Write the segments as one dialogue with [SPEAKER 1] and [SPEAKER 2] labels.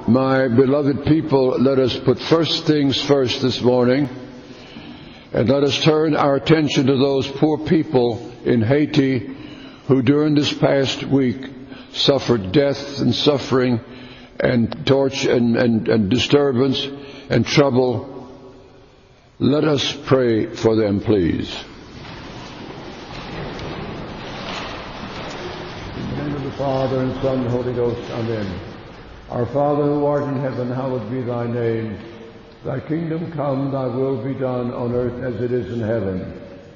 [SPEAKER 1] My beloved people, let us put first things first this morning, and let us turn our attention to those poor people in Haiti who during this past week suffered death and suffering and torture and disturbance and trouble. Let us pray for them, please. In the name of the Father, and Son, and Holy Ghost, amen. Our Father who art in heaven, hallowed be thy name. Thy kingdom come, thy will be done on earth as it is in heaven.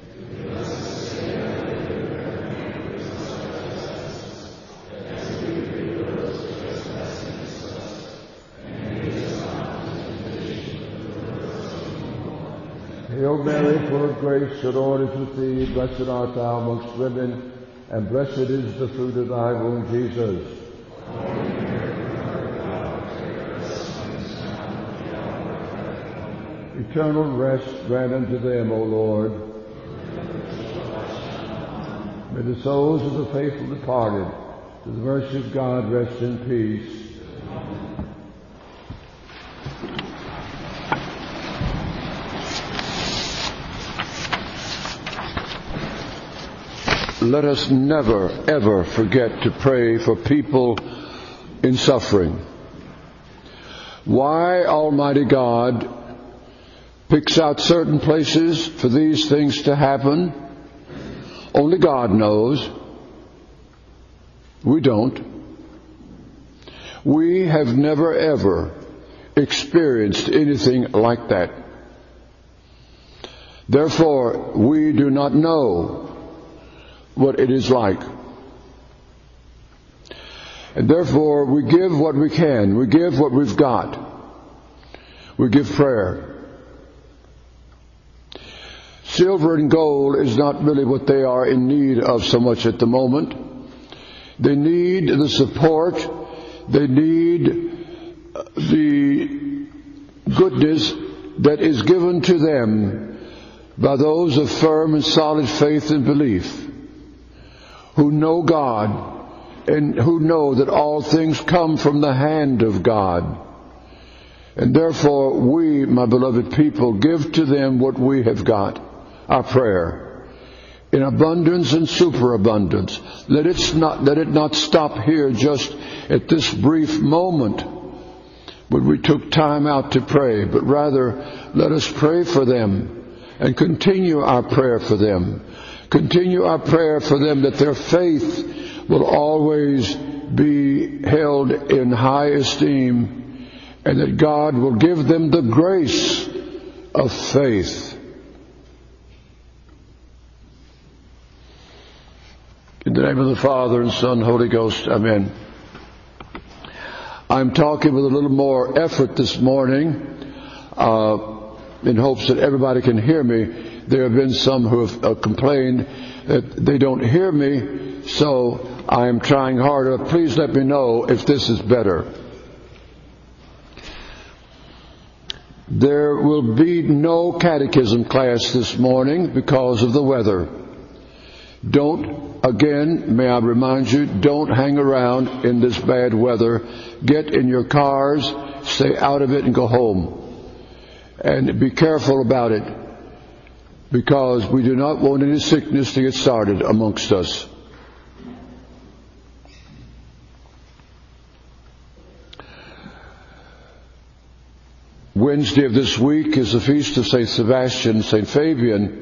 [SPEAKER 1] Hail Mary, full of grace, the Lord is with thee. Blessed art thou amongst women, and blessed is the fruit of thy womb, Jesus. Eternal rest grant unto them, O Lord. May the souls of the faithful departed, to the mercy of God, rest in peace. Let us never, ever forget to pray for people in suffering. Why Almighty God picks out certain places for these things to happen, only God knows. We don't. We have never ever experienced anything like that. Therefore, we do not know what it is like. And therefore, we give what we can. We give what we've got. We give prayer. Silver and gold is not really what they are in need of so much at the moment. They need the support. They need the goodness that is given to them by those of firm and solid faith and belief, who know God and who know that all things come from the hand of God. And therefore we, my beloved people, give to them what we have got. Our prayer in abundance and superabundance. Let it not stop here just at this brief moment when we took time out to pray, but rather let us pray for them and continue our prayer for them. Continue our prayer for them that their faith will always be held in high esteem, and that God will give them the grace of faith. In the name of the Father, and Son, and Holy Ghost, amen. I'm talking with a little more effort this morning in hopes that everybody can hear me. There have been some who have complained that they don't hear me, so I am trying harder. Please let me know if this is better. There will be no catechism class this morning because of the weather. Again, may I remind you, don't hang around in this bad weather. Get in your cars, stay out of it, and go home. And be careful about it, because we do not want any sickness to get started amongst us. Wednesday of this week is the feast of St. Sebastian, St. Fabian.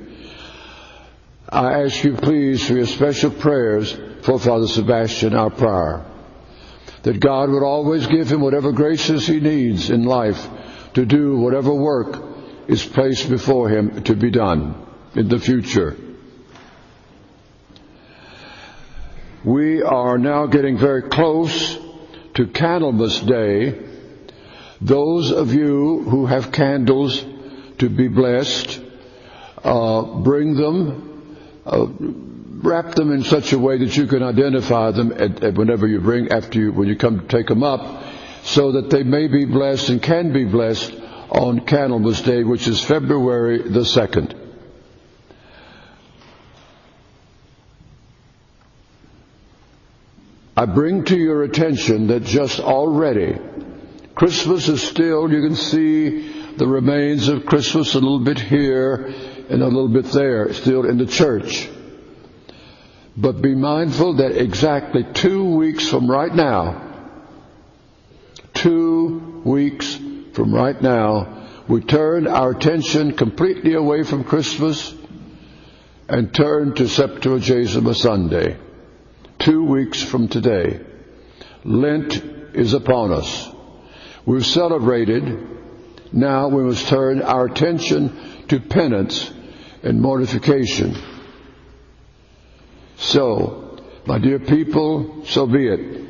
[SPEAKER 1] I ask you please for your special prayers for Father Sebastian, our prior, that God would always give him whatever graces he needs in life to do whatever work is placed before him to be done in the future. We are now getting very close to Candlemas Day. Those of you who have candles to be blessed, bring them. Wrap them in such a way that you can identify them whenever you bring, when you come to take them up, so that they may be blessed and can be blessed on Candlemas Day, which is February the 2nd. I bring to your attention that just already Christmas is still, you can see the remains of Christmas a little bit here and a little bit there, still in the church. But be mindful that exactly 2 weeks from right now, 2 weeks from right now, we turn our attention completely away from Christmas and turn to Septuagesima Sunday. 2 weeks from today. Lent is upon us. We've celebrated. Now we must turn our attention to penance and mortification. So, my dear people, so be it.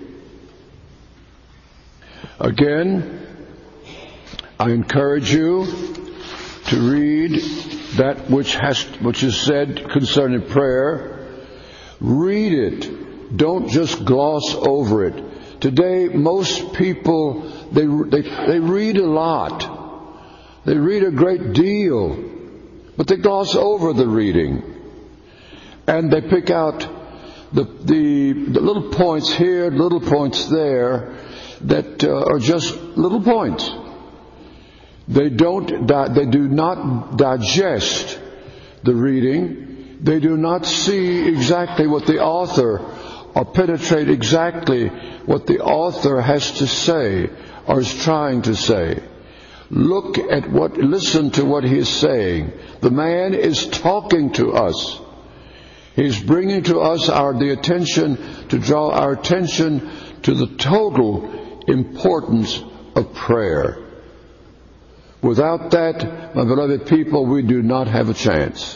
[SPEAKER 1] Again, I encourage you to read that which is said concerning prayer. Read it. Don't just gloss over it. Today, most people, they read a lot. They read a great deal, but they gloss over the reading. And they pick out the little points here, little points there, that are just little points. They do not digest the reading. They do not see exactly what the author, or penetrate exactly what the author has to say or is trying to say. Listen to what he is saying. The man is talking to us. He's bringing to us to draw our attention to the total importance of prayer. Without that, my beloved people, we do not have a chance.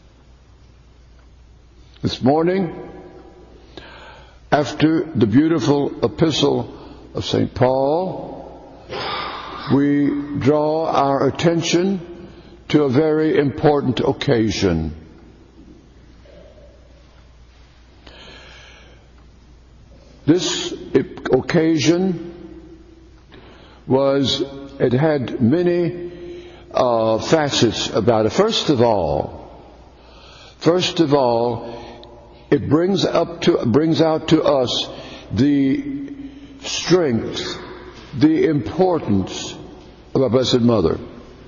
[SPEAKER 1] This morning, after the beautiful epistle of St. Paul, we draw our attention to a very important occasion. This occasion it had many facets about it. First of all, it brings out to us the strength, the importance of our Blessed Mother.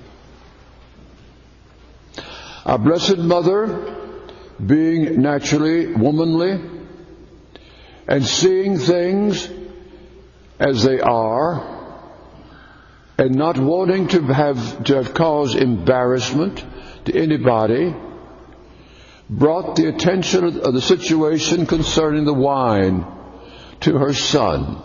[SPEAKER 1] Our Blessed Mother, being naturally womanly and seeing things as they are, and not wanting to have caused embarrassment to anybody, brought the attention of the situation concerning the wine to her son.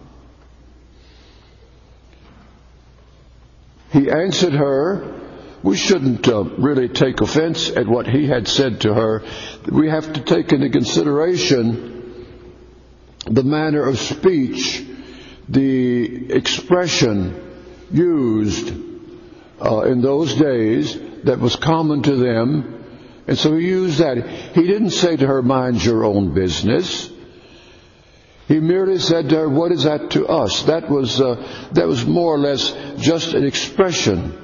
[SPEAKER 1] He answered her. We shouldn't really take offense at what he had said to her. We have to take into consideration the manner of speech, the expression used in those days that was common to them. And so he used that. He didn't say to her, mind your own business. He merely said to her, what is that to us? That was more or less just an expression.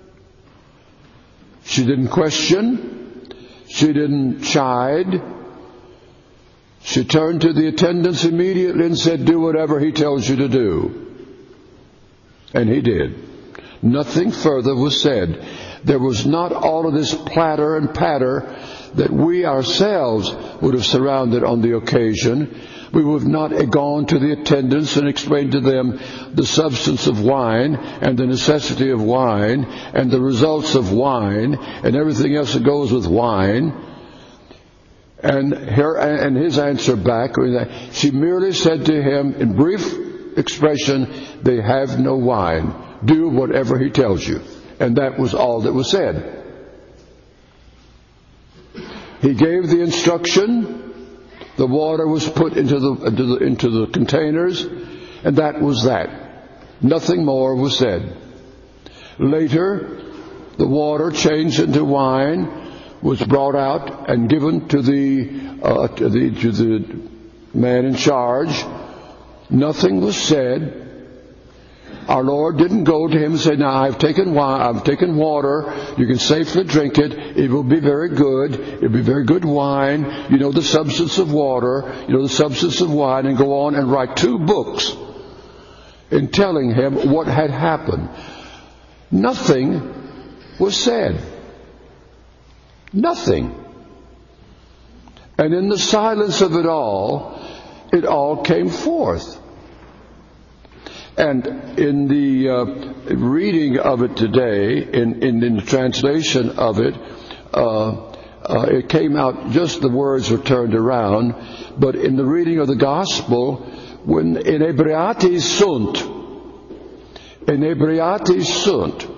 [SPEAKER 1] She didn't question. She didn't chide. She turned to the attendants immediately and said, do whatever he tells you to do. And he did. Nothing further was said. There was not all of this platter and patter that we ourselves would have surrounded on the occasion. We would have not gone to the attendants and explained to them the substance of wine and the necessity of wine and the results of wine and everything else that goes with wine. And his answer back, she merely said to him in brief expression, they have no wine. Do whatever he tells you. And that was all that was said. He gave the instruction. The water was put into the containers, and that was that. Nothing more was said. Later, the water changed into wine was brought out and given to the man in charge. Nothing was said. Our Lord didn't go to him and say, now I've taken water, you can safely drink it, it will be very good, it'll be very good wine, you know the substance of water, you know the substance of wine, and go on and write 2 books in telling him what had happened. Nothing was said. Nothing. And in the silence of it all came forth. And in the reading of it today, in the translation of it, it came out, just the words were turned around. But in the reading of the Gospel, when inebriati sunt,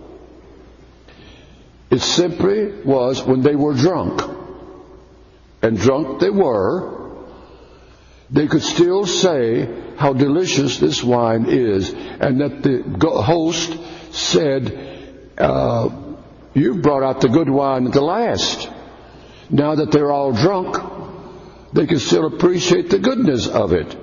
[SPEAKER 1] it simply was when they were drunk. And drunk they were. They could still say how delicious this wine is, and that the host said, you've brought out the good wine at the last. Now that they're all drunk, they can still appreciate the goodness of it.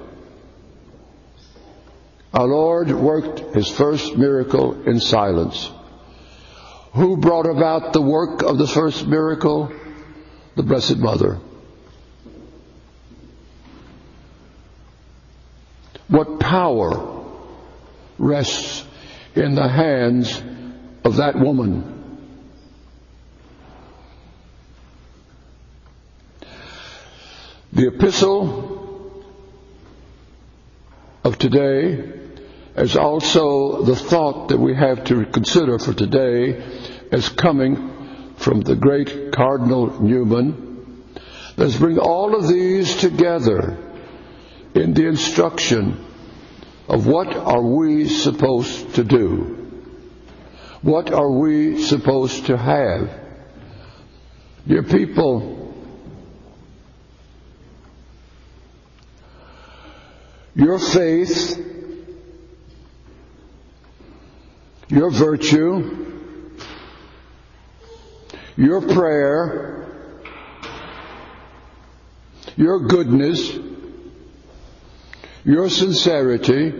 [SPEAKER 1] Our Lord worked His first miracle in silence. Who brought about the work of the first miracle? The Blessed Mother. What power rests in the hands of that woman? The epistle of today is also the thought that we have to consider for today as coming from the great Cardinal Newman. Let's bring all of these together in the instruction of what are we supposed to do? What are we supposed to have? Dear people, your faith, your virtue, your prayer, your goodness, your sincerity,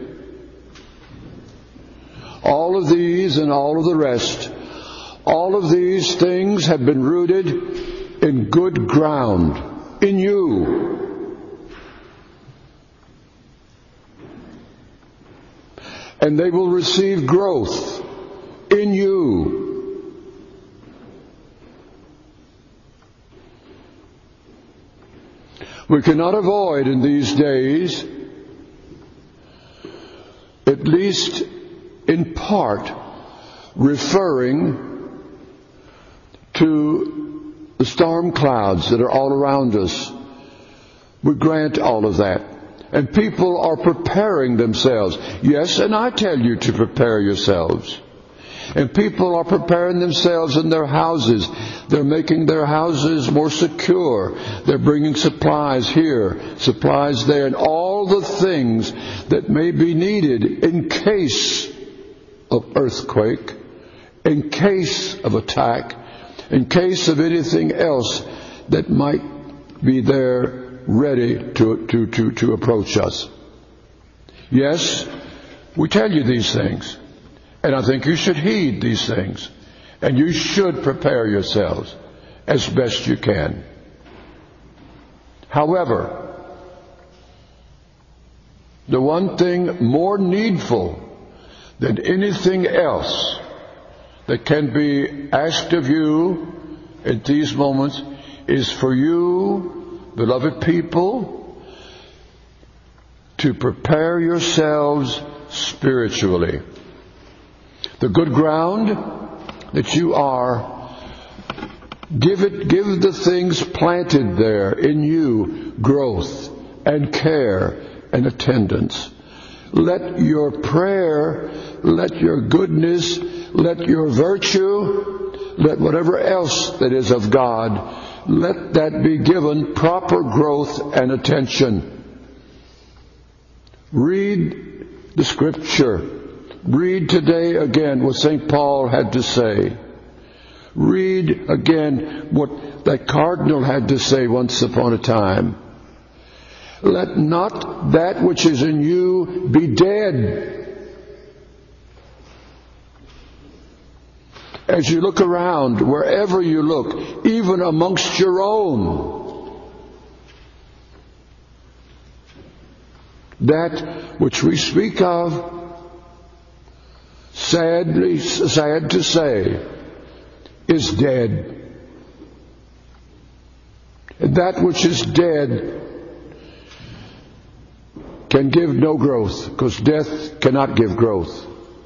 [SPEAKER 1] all of these and all of the rest, all of these things have been rooted in good ground, in you. And they will receive growth in you. We cannot avoid in these days, at least in part, referring to the storm clouds that are all around us. We grant all of that. And people are preparing themselves. Yes, and I tell you to prepare yourselves. And people are preparing themselves in their houses. They're making their houses more secure. They're bringing supplies here, supplies there, and all the things that may be needed in case of earthquake, in case of attack, in case of anything else that might be there ready to approach us. Yes, we tell you these things. And I think you should heed these things. And you should prepare yourselves as best you can. However, the one thing more needful than anything else that can be asked of you at these moments is for you, beloved people, to prepare yourselves spiritually. The good ground that you are, give the things planted there in you growth and care and attendance. Let your prayer, let your goodness, let your virtue, let whatever else that is of God, let that be given proper growth and attention. Read the Scripture. Read today again what St. Paul had to say. Read again what that cardinal had to say once upon a time. Let not that which is in you be dead. As you look around, wherever you look, even amongst your own, that which we speak of sad to say, is dead. And that which is dead can give no growth, because death cannot give growth.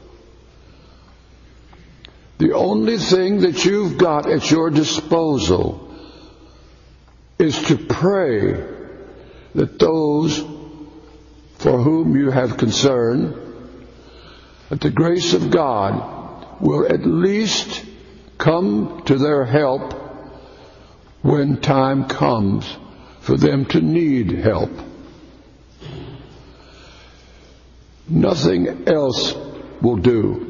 [SPEAKER 1] The only thing that you've got at your disposal is to pray that those for whom you have concern, that the grace of God will at least come to their help when time comes for them to need help. Nothing else will do.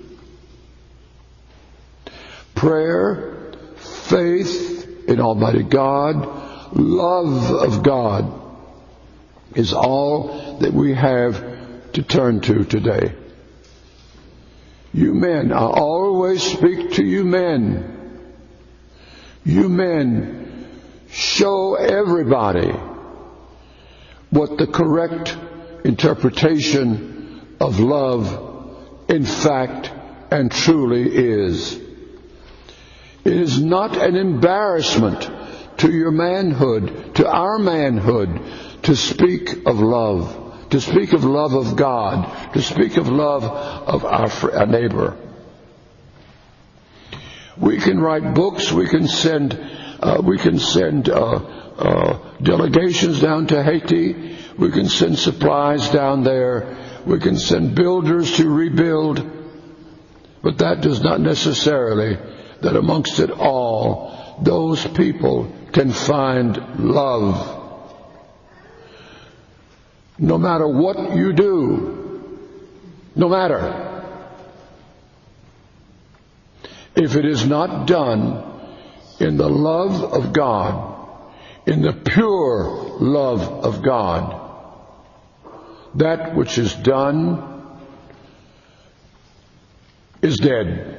[SPEAKER 1] Prayer, faith in Almighty God, love of God is all that we have to turn to today. You men, I always speak to you men. You men, show everybody what the correct interpretation of love in fact and truly is. It is not an embarrassment to your manhood, to our manhood, to speak of love, to speak of love of God, to speak of love of our neighbor. We can write books, we can send delegations down to Haiti, we can send supplies down there, we can send builders to rebuild, but that does not necessarily that amongst it all, those people can find love. No matter what you do, no matter. If it is not done in the love of God, in the pure love of God, that which is done is dead.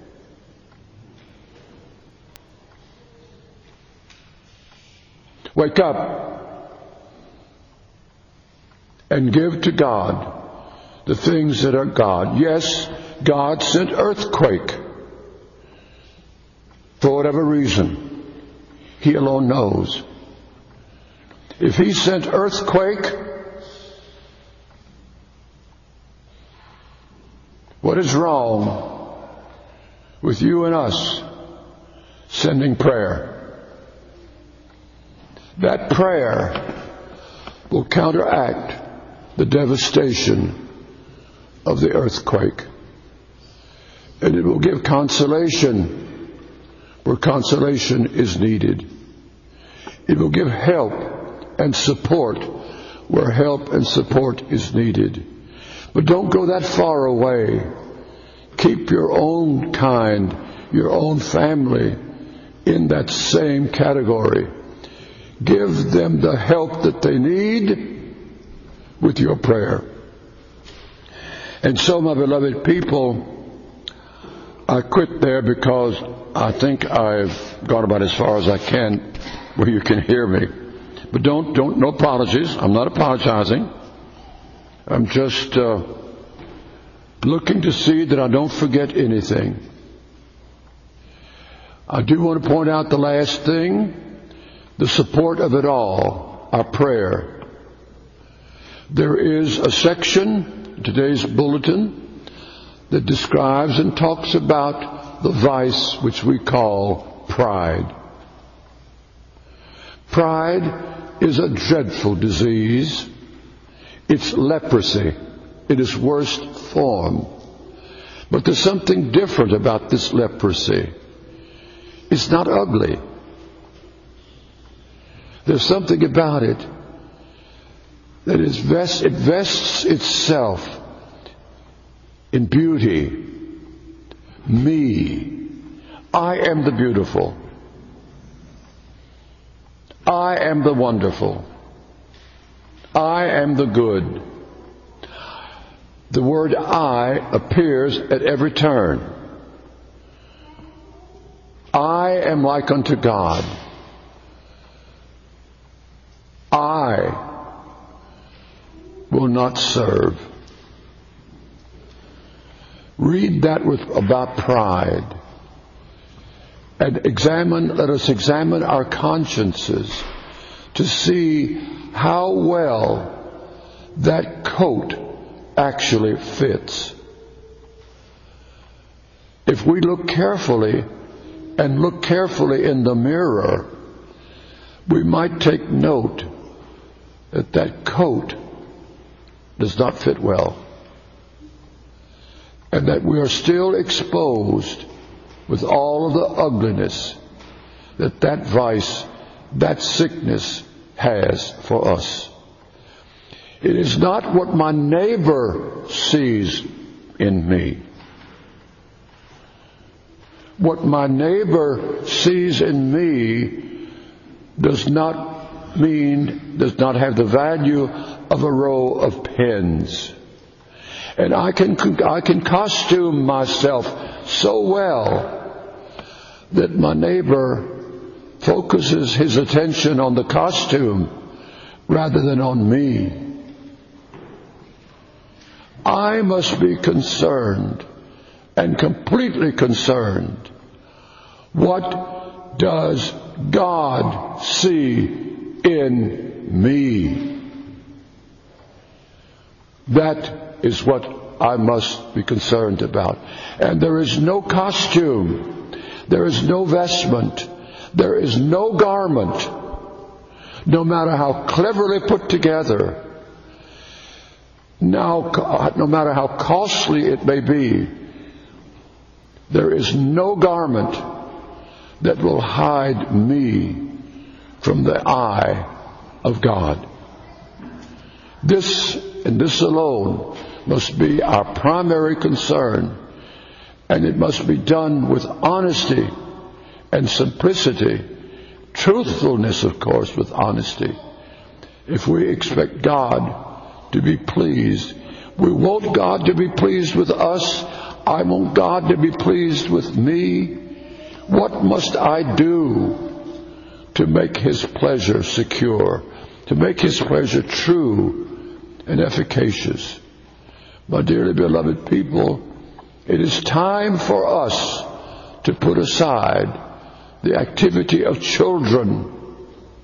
[SPEAKER 1] Wake up and give to God the things that are God. Yes, God sent earthquake for whatever reason. He alone knows. If He sent earthquake, what is wrong with you and us sending prayer? That prayer will counteract the devastation of the earthquake. And it will give consolation where consolation is needed. It will give help and support where help and support is needed. But don't go that far away. Keep your own kind, your own family in that same category. Give them the help that they need with your prayer. And so, my beloved people, I quit there because I think I've gone about as far as I can where you can hear me. But no apologies. I'm not apologizing. I'm just looking to see that I don't forget anything. I do want to point out the last thing. The support of it all, our prayer. There is a section in today's bulletin that describes and talks about the vice which we call pride. Pride is a dreadful disease. It's leprosy in its worst form. But there's something different about this leprosy. It's not ugly. There's something about it that it vests itself in beauty. Me. I am the beautiful. I am the wonderful. I am the good. The word I appears at every turn. I am like unto God. I will not serve. read that about pride. And let us examine our consciences to see how well that coat actually fits. If we look carefully in the mirror, we might take note that coat does not fit well, and that we are still exposed with all of the ugliness that vice, that sickness has for us. It is not what my neighbor sees in me. What my neighbor sees in me does not have the value of a row of pens. And I can costume myself so well that my neighbor focuses his attention on the costume rather than on me. I must be concerned, and completely concerned. What does God see in me? That is what I must be concerned about. And there is no costume, there is no vestment, there is no garment, no matter how cleverly put together, no matter how costly it may be, there is no garment that will hide me from the eye of God. This and this alone must be our primary concern, and it must be done with honesty and simplicity, truthfulness, of course, with honesty. If we expect God to be pleased, we want God to be pleased with us. I want God to be pleased with me. What must I do to make His pleasure secure, to make His pleasure true and efficacious? My dearly beloved people, it is time for us to put aside the activity of children.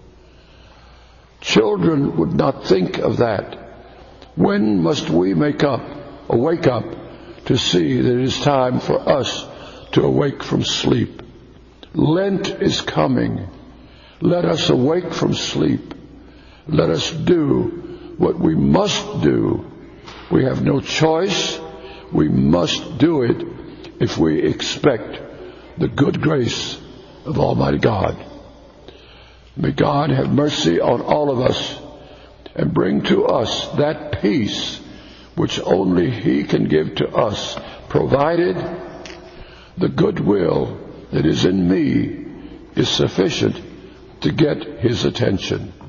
[SPEAKER 1] Children would not think of that. When must we wake up to see that it is time for us to awake from sleep? Lent is coming. Let us awake from sleep. Let us do what we must do. We have no choice. We must do it if we expect the good grace of Almighty God. May God have mercy on all of us and bring to us that peace which only He can give to us, provided the goodwill that is in me is sufficient to get His attention.